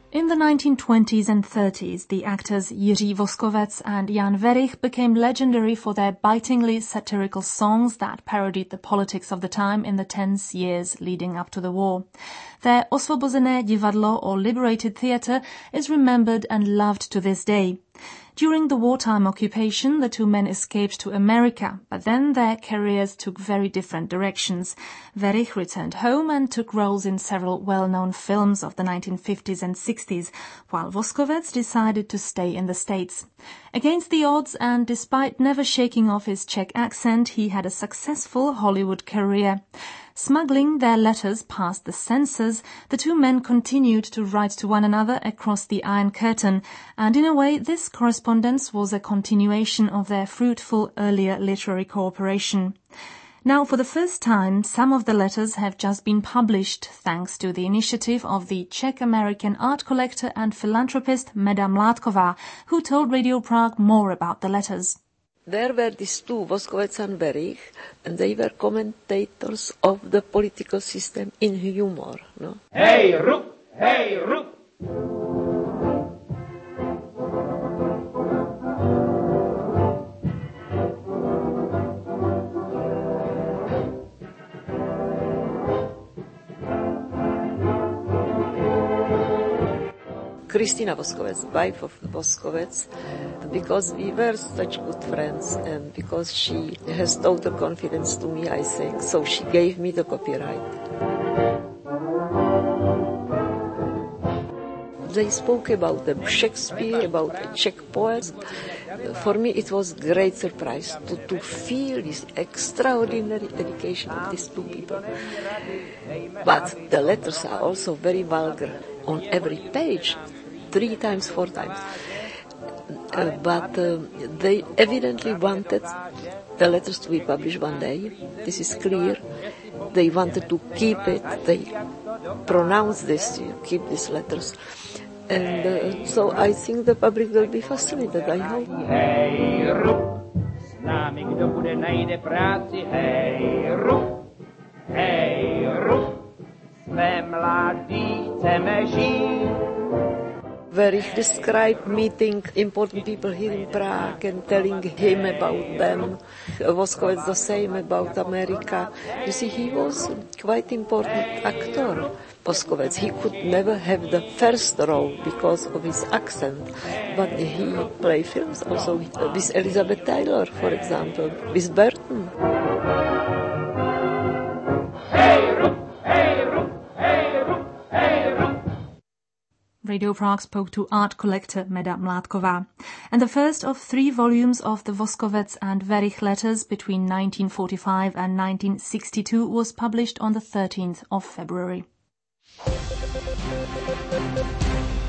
In the 1920s and 30s, the actors Jiří Voskovec and Jan Werich became legendary for their bitingly satirical songs that parodied the politics of the time in the tense years leading up to the war. Their Osvobozené divadlo, or Liberated Theatre, is remembered and loved to this day. During the wartime occupation, the two men escaped to America, but then their careers took very different directions. Werich returned home and took roles in several well-known films of the 1950s and 60s, while Voskovec decided to stay in the States. Against the odds and despite never shaking off his Czech accent, he had a successful Hollywood career. Smuggling their letters past the censors, the two men continued to write to one another across the Iron Curtain, and in a way this correspondence was a continuation of their fruitful earlier literary cooperation. Now, for the first time, some of the letters have just been published, thanks to the initiative of the Czech-American art collector and philanthropist Meda Mládková, who told Radio Prague more about the letters. There were these two, Voskovec and Werich, and they were commentators of the political system in humor. No? Hey, Rup! Hey, Rup! Kristina Voskovec, wife of Voskovec, because we were such good friends and because she has total confidence to me, I think, so she gave me the copyright. They spoke about the Shakespeare, about the Czech poets. For me it was a great surprise to feel this extraordinary dedication of these two people. But the letters are also very vulgar on every page, 3 times, 4 times. But they evidently wanted the letters to be published one day. This is clear. They wanted to keep it. They pronounced this, keep these letters. And so I think the public will be fascinated, I hope. Hej, Rup! S námi kdo bude najde práci, hej, Rup! Hej, Rup! Jsme mladí, chceme žít. Werich described meeting important people here in Prague and telling him about them. Voskovec the same about America. You see, he was quite important actor. Voskovec, he could never have the first role because of his accent, but he played films also with Elizabeth Taylor, for example, with Burton. Radio Prague spoke to art collector Meda Mládková. And the first of 3 volumes of the Voskovec and Werich letters between 1945 and 1962 was published on the 13th of February.